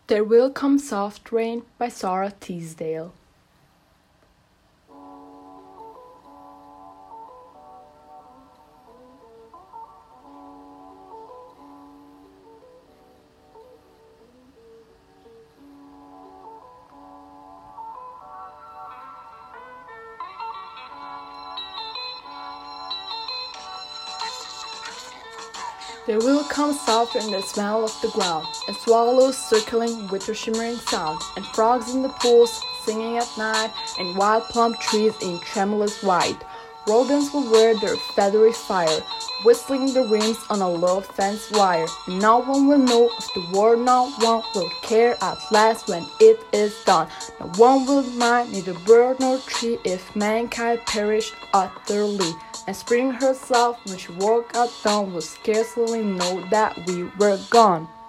There Will Come Soft Rain by Sarah Teasdale. There will come soft rain the smell of the ground, and swallows circling with their shimmering sound, and frogs in the pools singing at night, and wild plum trees in tremulous white. Rodents will wear their feathery fire, whistling the rims on a low fence wire. No one will know of the war, no one will care at last when it is done. No one will mind, neither bird nor tree, if mankind perished utterly. And spring herself, when she woke at dawn, will scarcely know that we were gone.